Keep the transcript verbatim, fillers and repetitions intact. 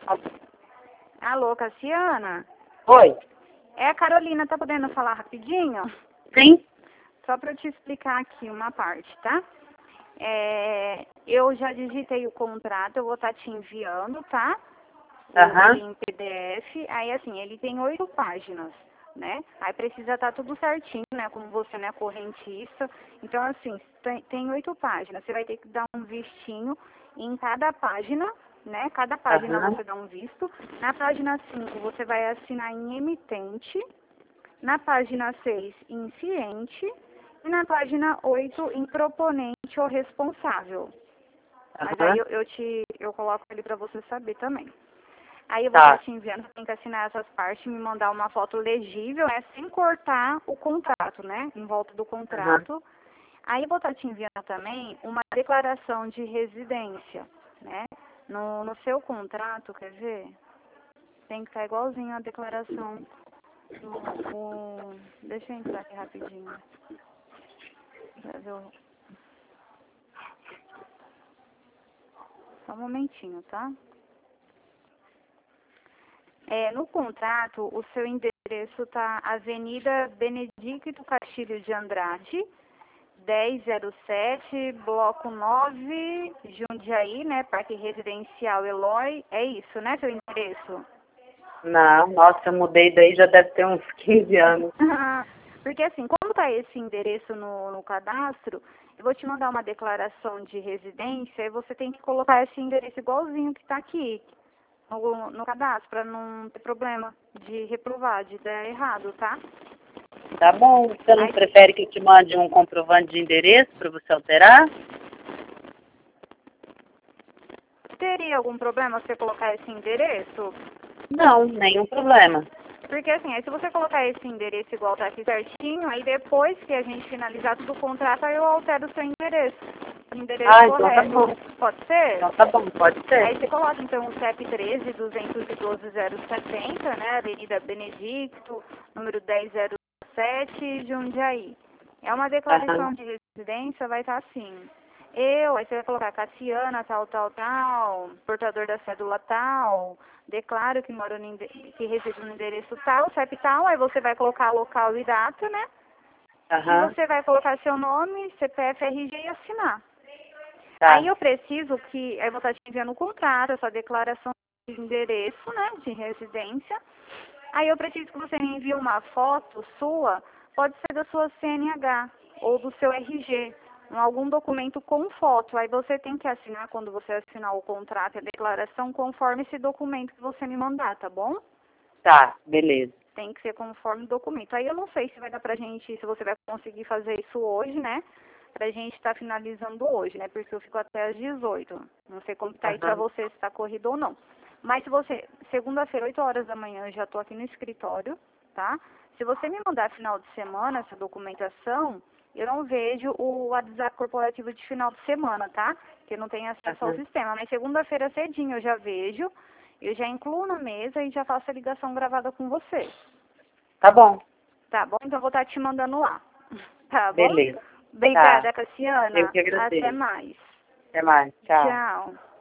Alô, Cassiana? Oi. É a Carolina, tá podendo falar rapidinho? Sim? Só para eu te explicar aqui uma parte, tá? É, eu já digitei o contrato, eu vou estar te enviando, tá? O- Aham. Ele em P D F. Aí, assim, ele tem oito páginas, né? Aí precisa estar tudo certinho, né? Como você não é correntista. Então, assim, tem, tem oito páginas. Você vai ter que dar um vistinho em cada página, né? Cada página Aham. você dá um visto. Na página cinco, você vai assinar em emitente. Na página seis, em ciente. E na página oito, em proponente ou responsável. Mas aí Aham. eu, eu te eu coloco ele para você saber também. Aí eu vou estar Tá. te enviando, você tem que assinar essas partes, me mandar uma foto legível, né, sem cortar o contrato, né, em volta do Aham. contrato. Aí eu vou estar te enviando também uma declaração de residência, né. No, no seu contrato, quer ver? Tem que estar igualzinho a declaração do... O, deixa eu entrar aqui rapidinho. Pra ver o- Só um momentinho, tá? É, no contrato, o seu endereço tá Avenida Benedicto Castilho de Andrade, dez zero sete, Bloco nove, Jundiaí, né? Parque Residencial Eloy. É isso, né, seu endereço? Não, nossa, eu mudei daí já deve ter uns quinze anos. Porque assim, como tá esse endereço no, no cadastro, eu vou te mandar uma declaração de residência e você tem que colocar esse endereço igualzinho que tá aqui no, no cadastro, para não ter problema de reprovar, de dar errado, tá? Tá bom. Você não Aí, prefere que eu te mande um comprovante de endereço para você alterar? teria algum problema você colocar esse endereço? Não, nenhum problema. Porque assim, aí se você colocar esse endereço igual tá aqui certinho, aí depois que a gente finalizar tudo o contrato, aí eu altero o seu endereço. O endereço Ah, então tá correto. bom. Pode ser? Então tá bom, pode Aí ser. você coloca então o C E P treze, duzentos e doze, zero setenta, né? Avenida Benedicto, número dez zero sete, Jundiaí. É uma Aham. declaração de residência, vai estar assim. Eu, aí você vai colocar Cassiana, tal, tal, tal, portador da cédula tal, declaro que moro no ende- que resido no endereço tal, C E P tal, aí você vai colocar local e data, né? E Aham. você vai colocar seu nome, C P F, R G e assinar. Aí Tá. eu preciso que, aí eu vou estar te enviando o contrato, essa declaração de endereço, né, de residência. Aí eu preciso que você me envie uma foto sua, pode ser da sua C N H ou do seu R G, um- algum documento com foto. Aí você tem que assinar, quando você assinar o contrato e a declaração, conforme esse documento que você me mandar, tá bom? Tá, beleza. Tem que ser conforme o documento. Aí eu não sei se vai dar pra gente, se você vai conseguir fazer isso hoje, né? Pra gente estar finalizando hoje, né? Porque eu fico até às dezoito. Não sei como tá aí pra Aham. você, se tá corrido ou não. Mas se você, segunda-feira, oito horas da manhã, eu já tô aqui no escritório, tá? Se você me mandar final de semana essa documentação, eu não vejo o WhatsApp corporativo de final de semana, tá? Porque eu não tenho acesso ao Aham. sistema. Mas segunda-feira cedinho eu já vejo. Eu já incluo na mesa e já faço a ligação gravada com você. Tá bom. Tá bom? Então eu vou estar te mandando lá. Tá bom? Beleza. Tá. Obrigada, Eu Cassiana. que Até agradeço. mais. Até mais. Tchau. Tchau.